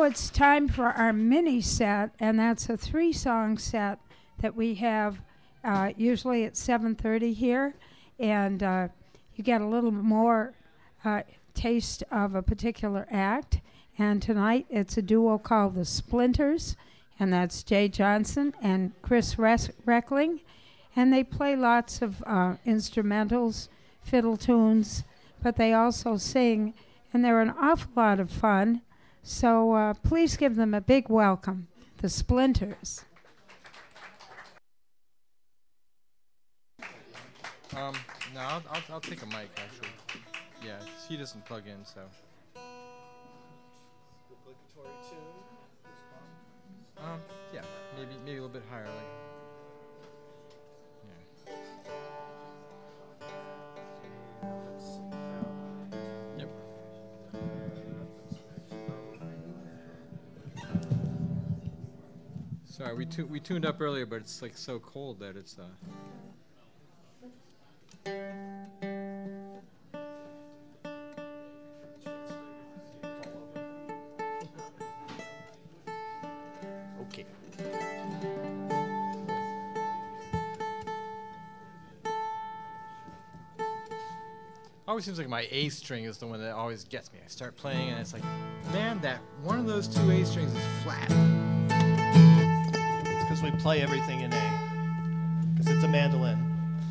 now it's time for our mini set, and that's a 3-song set that we have usually at 7:30 here, and you get a little more taste of a particular act. And tonight it's a duo called the Splinters, and that's Jay Johnson and Chris Reckling, and they play lots of instrumentals, fiddle tunes, but they also sing, and they're an awful lot of fun. So please give them a big welcome, the Splinters. No, I'll take a mic, actually. Yeah, he doesn't plug in, so. Obligatory tune. Yeah, maybe a little bit higher, like. Yeah. Yep. Sorry, we tuned up earlier, but it's like so cold that it's Okay. always seems like my A string is the one that always gets me. I start playing and it's like, man, that one of those 2 A strings is flat. It's because we play everything in A. Because it's a mandolin.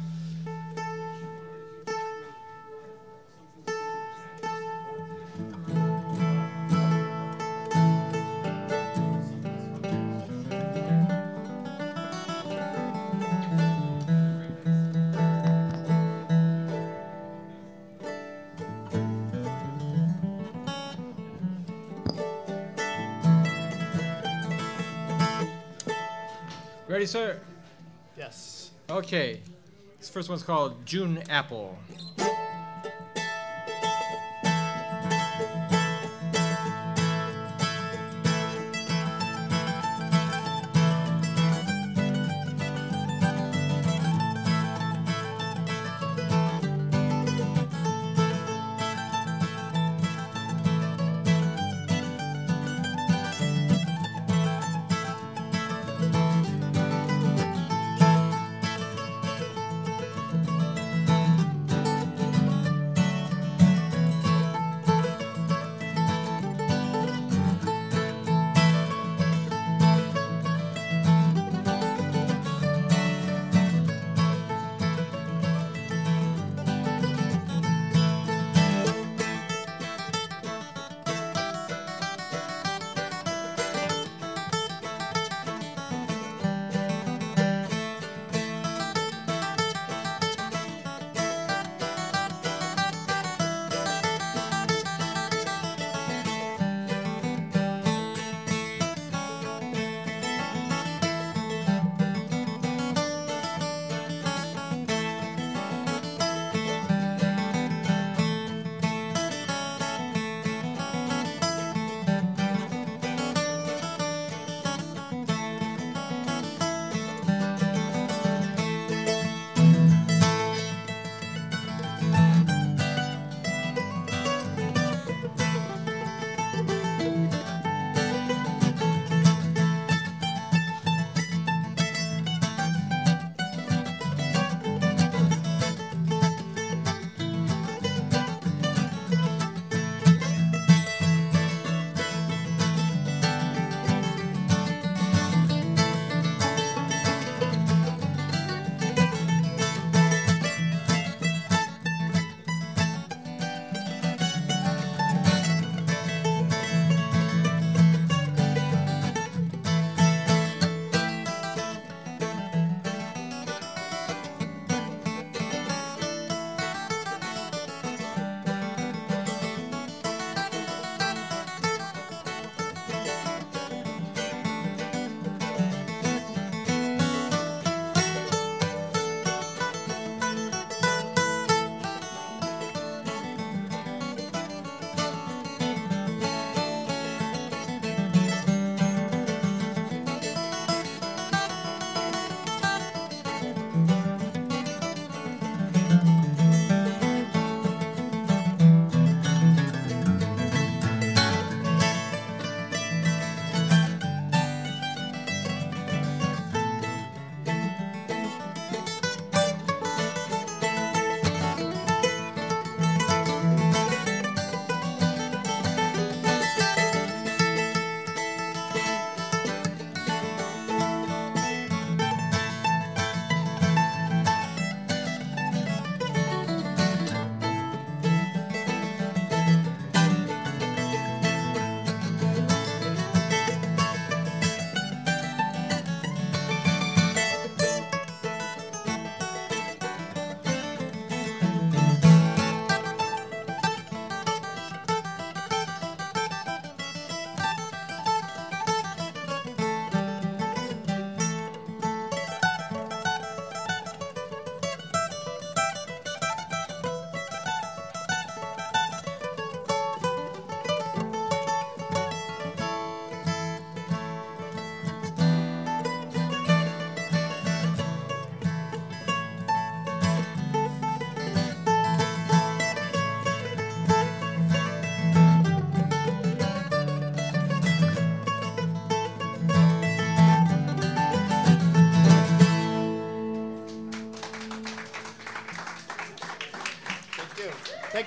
Ready, sir? Yes. Okay. This first one's called June Apple.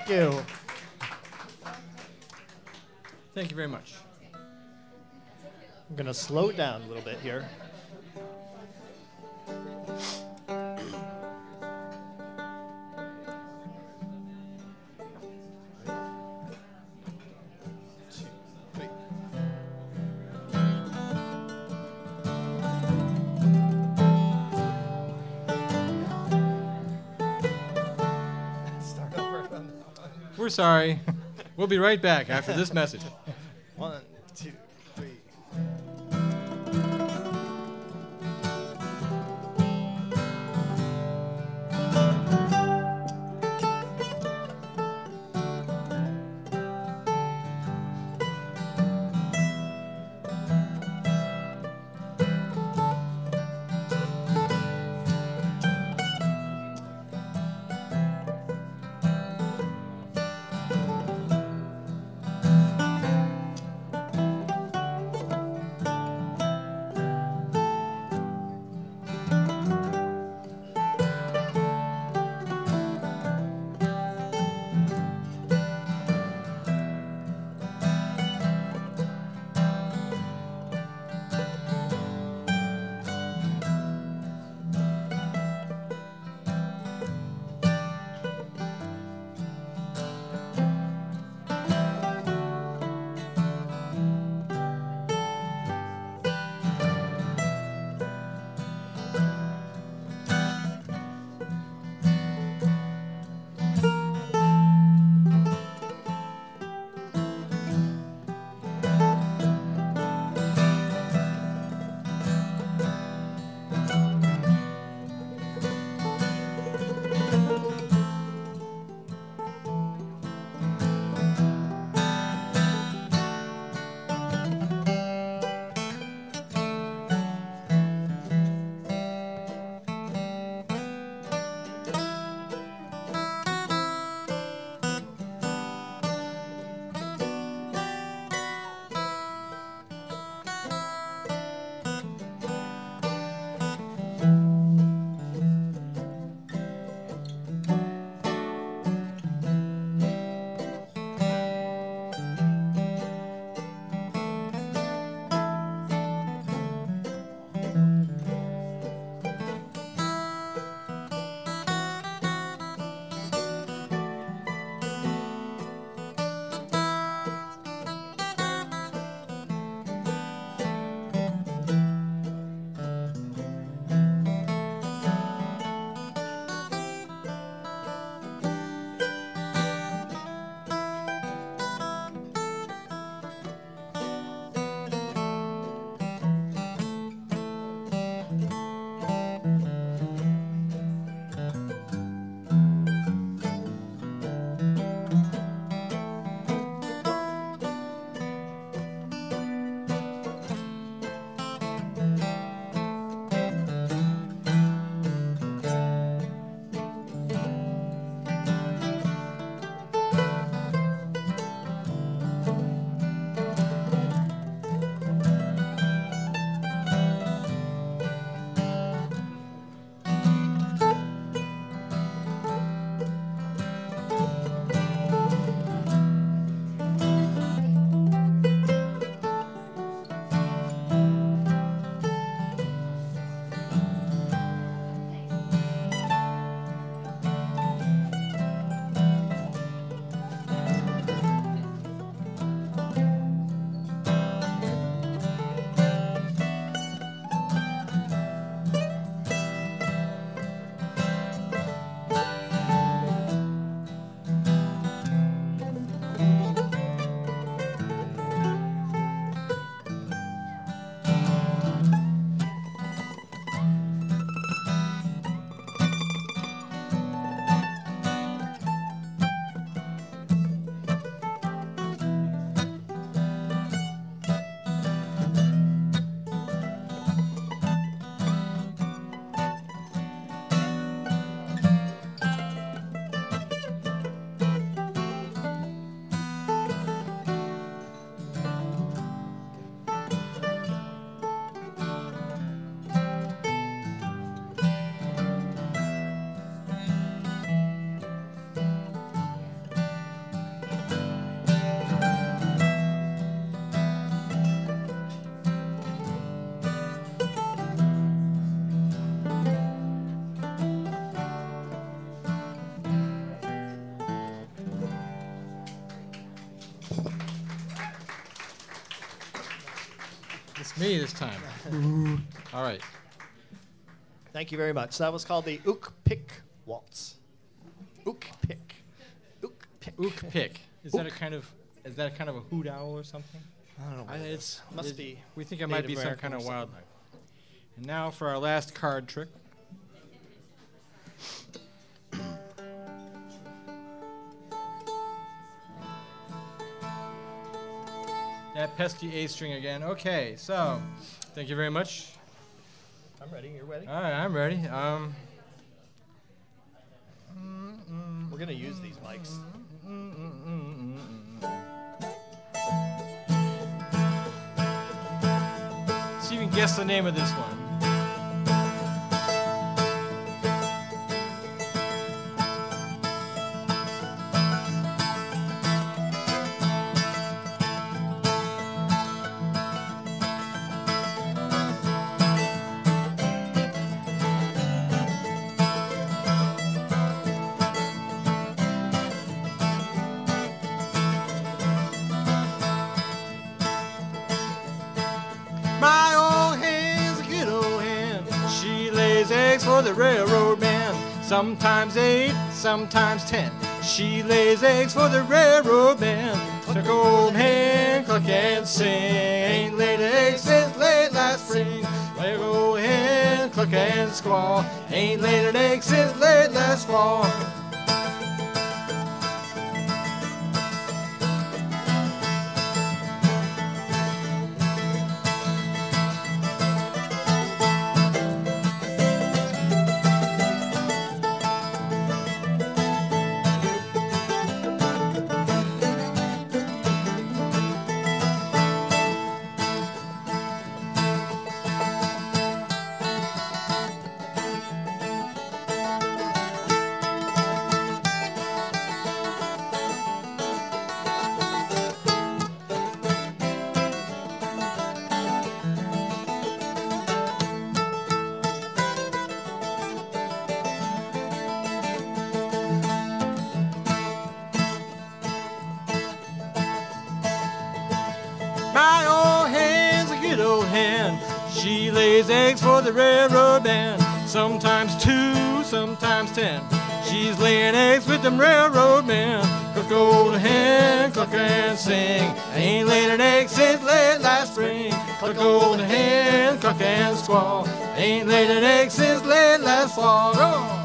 Thank you. Thank you very much. I'm going to slow it down a little bit here. We're sorry. We'll be right back after this message. 1, 2, 3. It's me this time. All right. Thank you very much. That was called the Ook Pick Waltz. Ook Pick. Ook Pick. Ook pick. Is that a kind of a hoot owl or something? I don't know. What it is. Must be. We think it might be some kind of wildlife. And now for our last card trick. That pesky A string again. Okay, so thank you very much. I'm ready. You're ready? All right, I'm ready. We're going to use these mics. See if you can guess the name of this one. My old hen's a good old hen. She lays eggs for the railroad man. Sometimes 8, sometimes 10. She lays eggs for the railroad man. Cluck old hen, cluck and sing. Ain't laid eggs since late last spring. Cluck old hen, cluck and squall. Ain't laid an egg since late last fall. My old hen's a good old hen. She lays eggs for the railroad man. Sometimes 2, sometimes 10. She's laying eggs with them railroad men. Cluck old hen, cluck and sing. I ain't laid an egg since late last spring. Cluck old hen, cluck and squall. Ain't laid an egg since late last fall. Oh.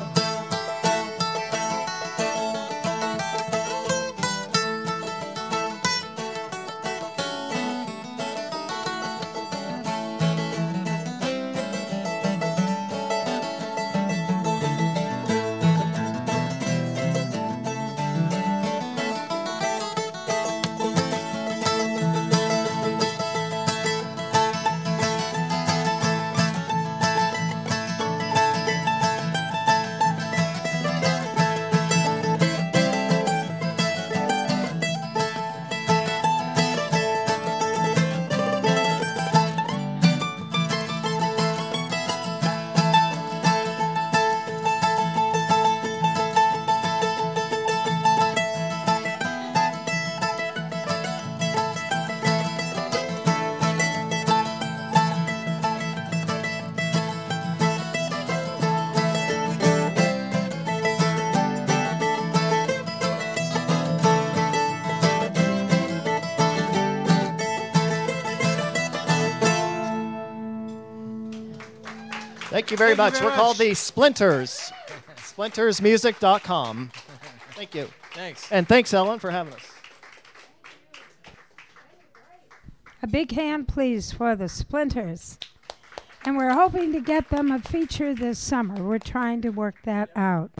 Thank you very much. We're called the Splinters. Splintersmusic.com. Thank you. Thanks. And thanks, Ellen, for having us. A big hand, please, for the Splinters. And we're hoping to get them a feature this summer. We're trying to work that out.